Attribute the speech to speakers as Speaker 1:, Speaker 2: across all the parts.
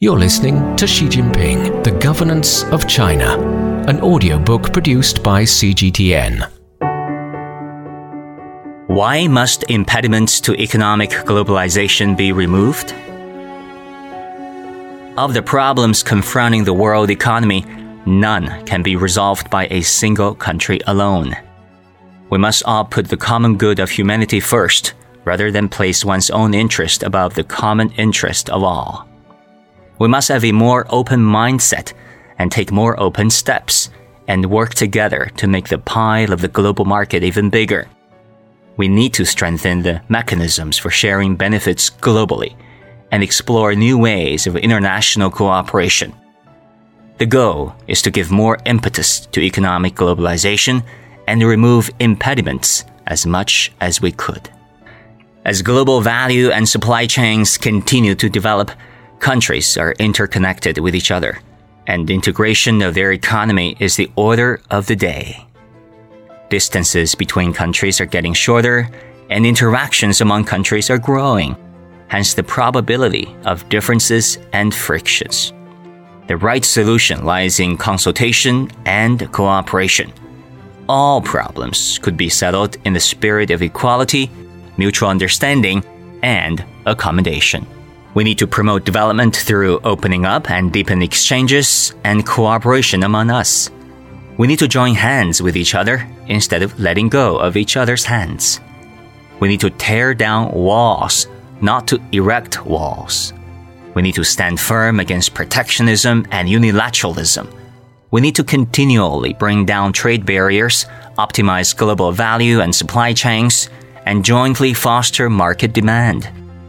Speaker 1: You're listening to Xi Jinping, The Governance of China, an audiobook produced by CGTN.
Speaker 2: Why must impediments to economic globalization be removed? Of the problems confronting the world economy, none can be resolved by a single country alone. We must all put the common good of humanity first, rather than place one's own interest above the common interest of all. We must have a more open mindset and take more open steps and work together to make the pie of the global market even bigger. We need to strengthen the mechanisms for sharing benefits globally and explore new ways of international cooperation. The goal is to give more impetus to economic globalization and remove impediments as much as we could. As global value and supply chains continue to develop, countries are interconnected with each other, and integration of their economy is the order of the day. Distances between countries are getting shorter, and interactions among countries are growing, hence the probability of differences and frictions. The right solution lies in consultation and cooperation. All problems could be settled in the spirit of equality, mutual understanding, and accommodation. We need to promote development through opening up and deepen exchanges and cooperation among us. We need to join hands with each other instead of letting go of each other's hands. We need to tear down walls, not to erect walls. We need to stand firm against protectionism and unilateralism. We need to continually bring down trade barriers, optimize global value and supply chains, and jointly foster market demand.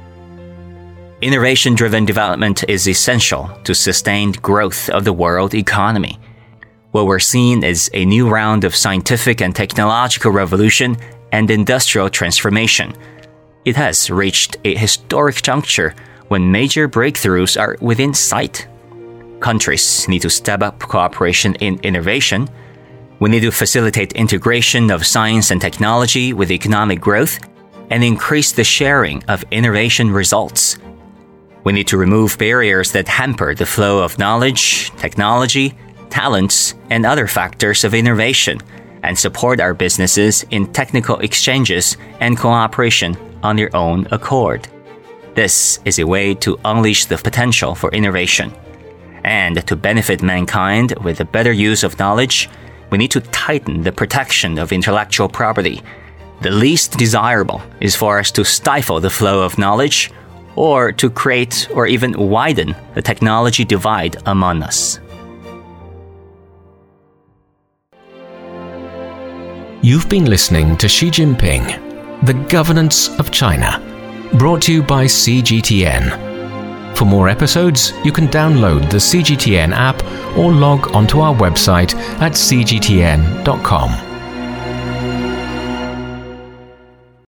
Speaker 2: Innovation-driven development is essential to sustained growth of the world economy. What we're seeing is a new round of scientific and technological revolution and industrial transformation. It has reached a historic juncture when major breakthroughs are within sight. Countries need to step up cooperation in innovation. We need to facilitate integration of science and technology with economic growth and increase the sharing of innovation results. We need to remove barriers that hamper the flow of knowledge, technology, talents, and other factors of innovation, and support our businesses in technical exchanges and cooperation on their own accord. This is a way to unleash the potential for innovation. And to benefit mankind with a better use of knowledge, we need to tighten the protection of intellectual property. The least desirable is for us to stifle the flow of knowledge or to create or even widen the technology divide among us.
Speaker 1: You've been listening to Xi Jinping, The Governance of China, brought to you by CGTN. For more episodes, you can download the CGTN app or log onto our website at cgtn.com.